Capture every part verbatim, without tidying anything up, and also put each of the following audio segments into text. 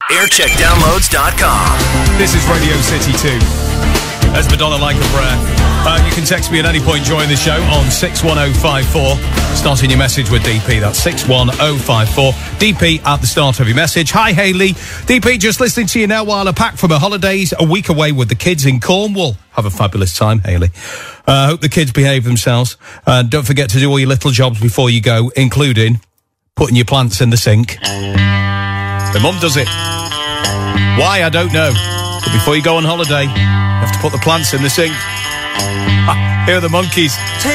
aircheck downloads dot com. This is Radio City two. As Madonna Like a Prayer. Uh, you can text me at any point during the show on six one oh five four. Starting your message with D P. That's six one oh five four. D P at the start of your message. Hi, Hayley. D P, just listening to you now while I pack for my holidays. A week away with the kids in Cornwall. Have a fabulous time, Hayley. I uh, hope the kids behave themselves. And uh, don't forget to do all your little jobs before you go, including putting your plants in the sink. The mum does it. Why, I don't know. But before you go on holiday, you have to put the plants in the sink. Ah, here are the monkeys.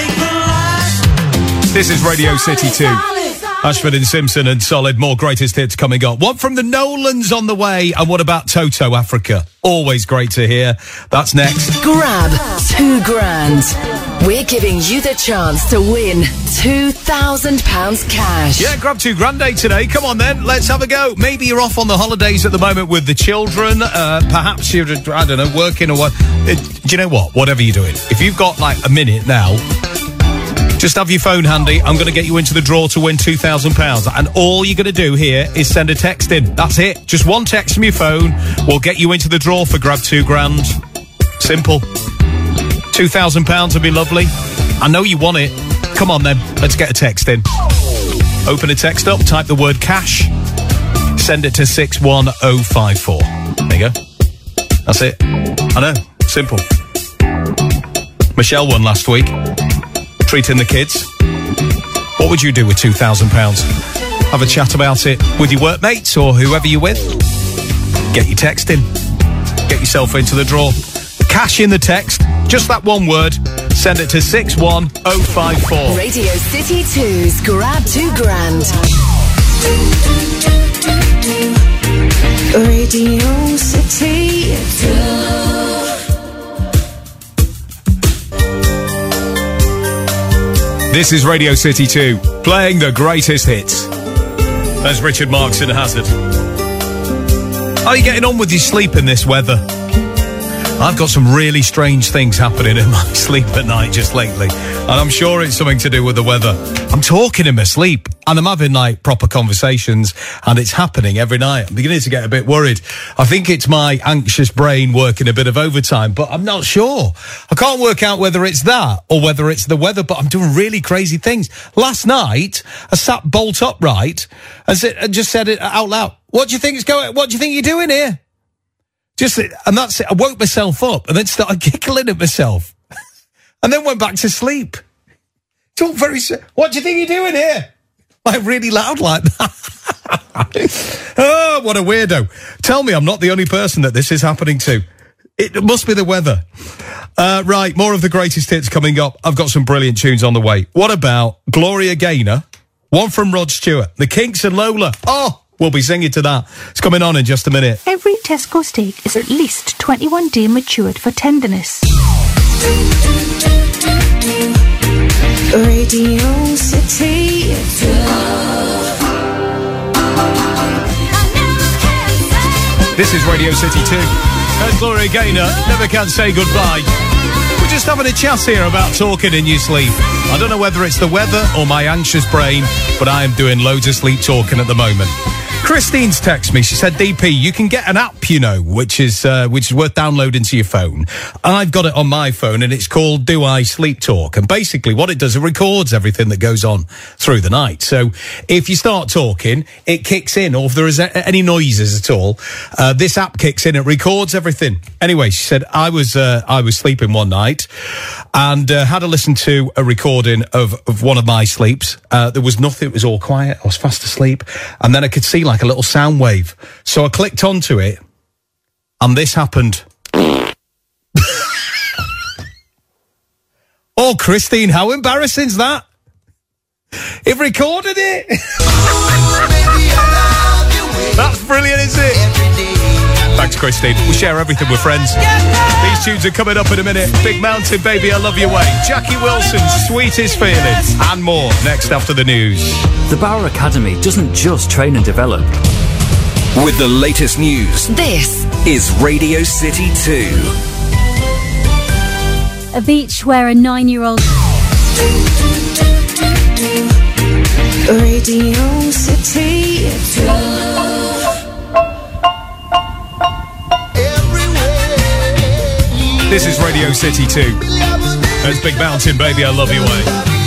This is Radio City two. Ashford and Simpson and Solid. More greatest hits coming up. One from the Nolans on the way. And what about Toto Africa? Always great to hear. That's next. Grab two grand. We're giving you the chance to win two thousand pounds cash. Yeah, grab two grand day today. Come on then, let's have a go. Maybe you're off on the holidays at the moment with the children. Uh, perhaps you're, I don't know, working or what. Uh, do you know what? Whatever you're doing. If you've got like a minute now, just have your phone handy. I'm going to get you into the draw to win two thousand pounds. And all you're going to do here is send a text in. That's it. Just one text from your phone will get you into the draw for grab two grand. Simple. two thousand pounds would be lovely. I know you want it. Come on then, let's get a text in. Open a text up, type the word cash, send it to six one oh five four. There you go. That's it. I know, simple. Michelle won last week, treating the kids. What would you do with two thousand pounds? Have a chat about it with your workmates or whoever you're with. Get your text in. Get yourself into the draw. Cash in the text, just that one word. Send it to six one oh five four. Radio City two's Grab Two Grand. Radio City two. This is Radio City two, playing the greatest hits. As Richard Marxon has it. How are you getting on with your sleep in this weather? I've got some really strange things happening in my sleep at night just lately. And I'm sure it's something to do with the weather. I'm talking in my sleep and I'm having like proper conversations and it's happening every night. I'm beginning to get a bit worried. I think it's my anxious brain working a bit of overtime, but I'm not sure. I can't work out whether it's that or whether it's the weather, but I'm doing really crazy things. Last night, I sat bolt upright and, said, and just said it out loud. What do you think is going, what do you think you're doing here? Just, and that's it. I woke myself up and then started giggling at myself and then went back to sleep. Talk very, what do you think you're doing here? Like really loud like that. Oh, what a weirdo. Tell me I'm not the only person that this is happening to. It must be the weather. Uh, right. More of the greatest hits coming up. I've got some brilliant tunes on the way. What about Gloria Gaynor? One from Rod Stewart, The Kinks and Lola. Oh, we'll be singing to that. It's coming on in just a minute. Every Tesco steak is at least twenty-one day matured for tenderness. Radio City. This is Radio City two. And Gloria Gaynor, Never Can Say Goodbye. We're just having a chat here about talking in your sleep. I don't know whether it's the weather or my anxious brain, but I am doing loads of sleep talking at the moment. Christine's text me. She said, D P, you can get an app, you know, which is uh, which is worth downloading to your phone. I've got it on my phone, and it's called Do I Sleep Talk. And basically what it does, it records everything that goes on through the night. So if you start talking, it kicks in, or if there is a- any noises at all, uh, this app kicks in, it records everything. Anyway, she said, I was uh, I was sleeping one night and uh, had to listen to a recording of, of one of my sleeps. Uh, there was nothing, it was all quiet, I was fast asleep, and then I could see like a little sound wave. So I clicked onto it, and this happened. Oh, Christine, how embarrassing's that? It recorded it. That's brilliant, isn't it? Thanks, Christine. We share everything with friends. These tunes are coming up in a minute. Big Mountain, Baby, I Love Your Way. Jackie Wilson's Sweetest Feeling. And more next after the news. The Bauer Academy doesn't just train and develop. With the latest news, This is Radio City two. A beach where a nine-year-old... Radio City two. This is Radio City two. There's Big Mountain, Baby, I Love You Way.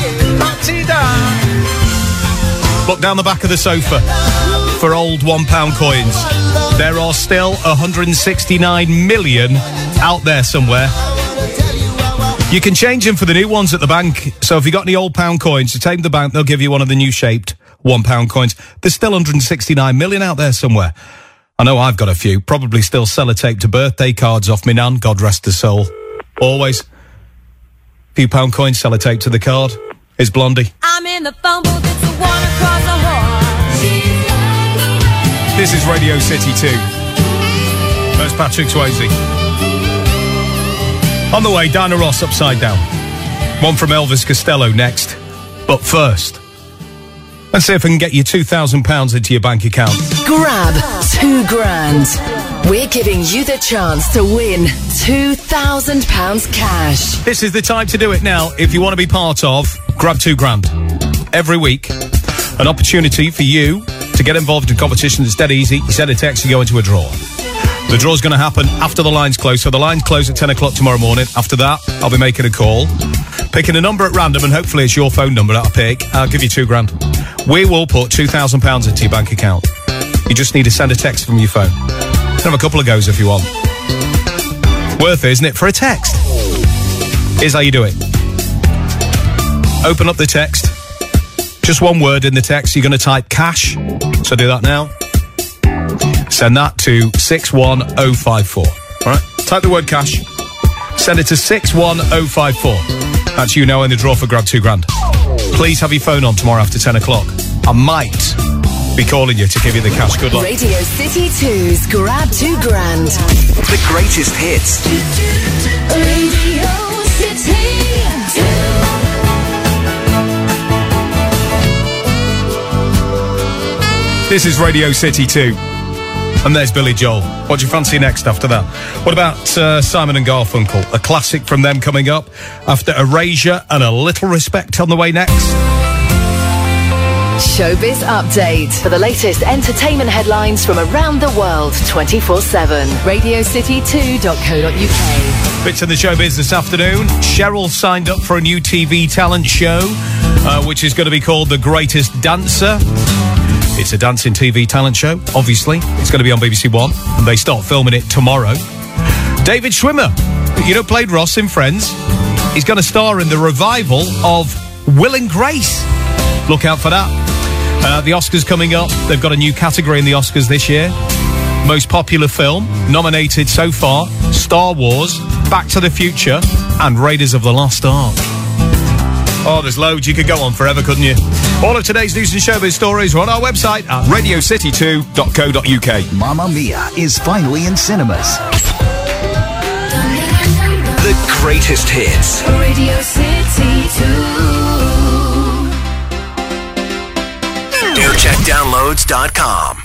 Look down the back of the sofa for old one pound coins. There are still one hundred sixty-nine million out there somewhere. You can change them for the new ones at the bank. So if you've got any old pound coins, you take them to the bank, they'll give you one of the new shaped one pound coins. There's still one hundred sixty-nine million out there somewhere. I know I've got a few. Probably still sellotape to birthday cards off me nan, God rest her soul. Always. Few pound coins, sellotape to the card. Is Blondie. I'm in the phone booth, it's a one across the hall. This is Radio City two. There's Patrick Swayze. On the way, Diana Ross, Upside Down. One from Elvis Costello next. But first, let's see if I can get you two thousand pounds into your bank account. Grab two grand. We're giving you the chance to win two thousand pounds cash. This is the time to do it now. If you want to be part of Grab Two Grand. Every week, an opportunity for you to get involved in competition that's dead easy. You send a text, you go into a draw. The draw's going to happen after the lines close. So the lines close at ten o'clock tomorrow morning. After that, I'll be making a call, picking a number at random, and hopefully it's your phone number that I'll pick. I'll give you two grand. We will put two thousand pounds into your bank account. You just need to send a text from your phone. Have a couple of goes if you want. Worth it, isn't it, for a text? Here's how you do it. Open up the text. Just one word in the text. You're going to type cash. So do that now. Send that to six one oh five four. All right? Type the word cash. Send it to six one oh five four. That's you now in the draw for Grab Two Grand. Please have your phone on tomorrow after ten o'clock. I might be calling you to give you the cash. Good luck. Radio City two's Grab Two Grand. The greatest hits. Radio City two. This is Radio City two. And there's Billy Joel. What do you fancy next after that? What about uh, Simon and Garfunkel? A classic from them coming up after Erasure and A Little Respect on the way next. Showbiz Update. For the latest entertainment headlines from around the world twenty-four seven. radio city two dot co dot uk. Bits in the showbiz this afternoon. Cheryl signed up for a new T V talent show, uh, which is going to be called The Greatest Dancer. It's a dancing T V talent show, obviously. It's going to be on B B C One, and they start filming it tomorrow. David Schwimmer, you know, played Ross in Friends. He's going to star in the revival of Will and Grace. Look out for that. Uh, the Oscars coming up. They've got a new category in the Oscars this year. Most popular film, nominated so far, Star Wars, Back to the Future, and Raiders of the Lost Ark. Oh, there's loads. You could go on forever, couldn't you? All of today's news and showbiz stories are on our website at radio city two dot co dot uk. Mamma Mia is finally in cinemas. The greatest hits. Radio City two. aircheck downloads dot com.